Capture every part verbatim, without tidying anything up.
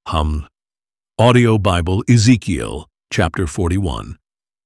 Hum. Audio Bible, Ezekiel, chapter forty-one.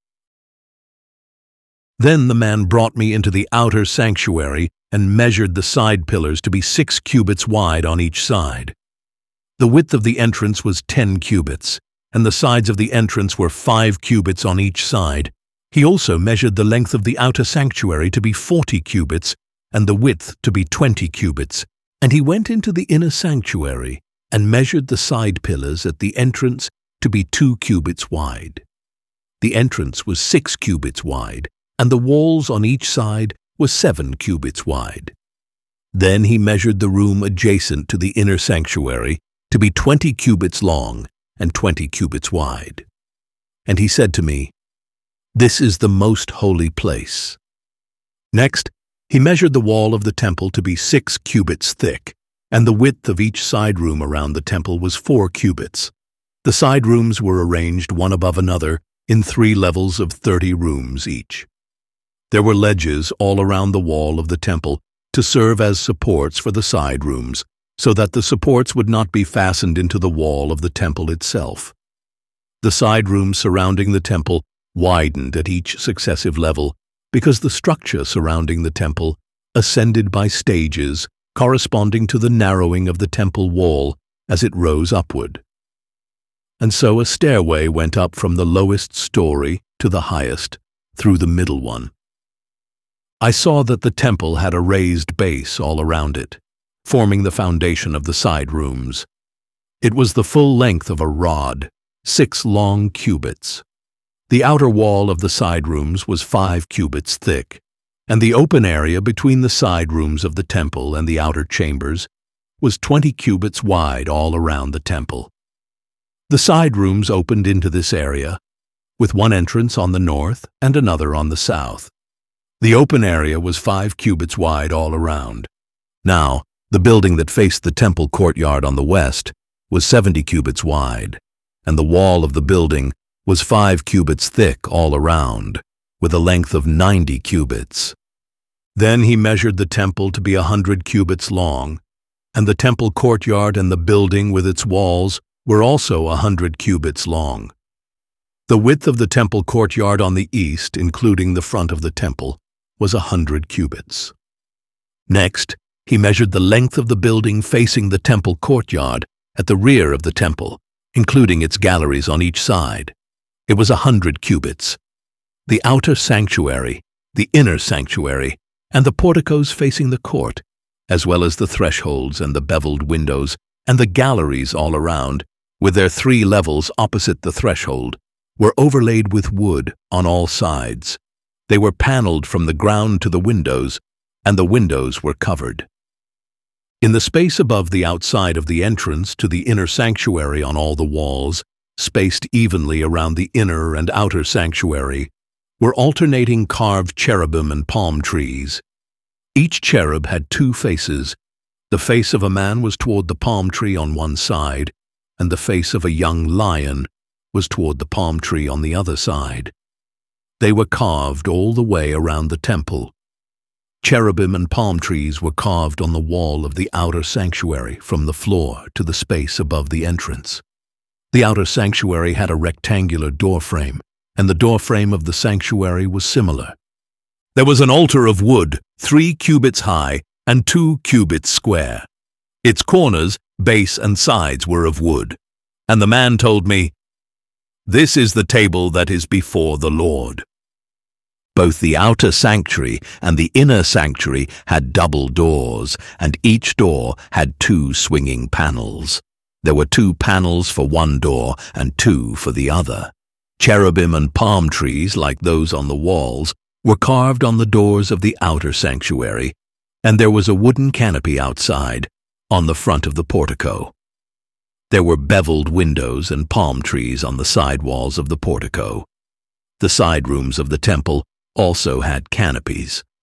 Then the man brought me into the outer sanctuary and measured the side pillars to be six cubits wide on each side. The width of the entrance was ten cubits, and the sides of the entrance were five cubits on each side. He also measured the length of the outer sanctuary to be forty cubits, and the width to be twenty cubits. And he went into the inner sanctuary and measured the side pillars at the entrance to be two cubits wide. The entrance was six cubits wide, and the walls on each side were seven cubits wide. Then he measured the room adjacent to the inner sanctuary to be twenty cubits long and twenty cubits wide. And he said to me, "This is the most holy place." Next, he measured the wall of the temple to be six cubits thick, and the width of each side room around the temple was four cubits. The side rooms were arranged one above another in three levels of thirty rooms each. There were ledges all around the wall of the temple to serve as supports for the side rooms, so that the supports would not be fastened into the wall of the temple itself. The side rooms surrounding the temple widened at each successive level because the structure surrounding the temple ascended by stages corresponding to the narrowing of the temple wall as it rose upward. And so a stairway went up from the lowest story to the highest, through the middle one. I saw that the temple had a raised base all around it, forming the foundation of the side rooms. It was the full length of a rod, six long cubits. The outer wall of the side rooms was five cubits thick, and the open area between the side rooms of the temple and the outer chambers was twenty cubits wide all around the temple. The side rooms opened into this area, with one entrance on the north and another on the south. The open area was five cubits wide all around. Now, the building that faced the temple courtyard on the west was seventy cubits wide, and the wall of the building was five cubits thick all around, with a length of ninety cubits. Then he measured the temple to be a hundred cubits long, and the temple courtyard and the building with its walls were also a hundred cubits long. The width of the temple courtyard on the east, including the front of the temple, was a hundred cubits. Next, he measured the length of the building facing the temple courtyard at the rear of the temple, including its galleries on each side. It was a hundred cubits. The outer sanctuary, the inner sanctuary, and the porticos facing the court, as well as the thresholds and the beveled windows and the galleries all around, with their three levels opposite the threshold, were overlaid with wood on all sides. They were paneled from the ground to the windows, and the windows were covered. In the space above the outside of the entrance to the inner sanctuary on all the walls, spaced evenly around the inner and outer sanctuary, were alternating carved cherubim and palm trees. Each cherub had two faces. The face of a man was toward the palm tree on one side, and the face of a young lion was toward the palm tree on the other side. They were carved all the way around the temple. Cherubim and palm trees were carved on the wall of the outer sanctuary from the floor to the space above the entrance. The outer sanctuary had a rectangular doorframe, and the doorframe of the sanctuary was similar. There was an altar of wood, three cubits high and two cubits square. Its corners, base, and sides were of wood. And the man told me, "This is the table that is before the Lord." Both the outer sanctuary and the inner sanctuary had double doors, and each door had two swinging panels. There were two panels for one door and two for the other. Cherubim and palm trees, like those on the walls, were carved on the doors of the outer sanctuary, and there was a wooden canopy outside, on the front of the portico. There were beveled windows and palm trees on the side walls of the portico. The side rooms of the temple also had canopies.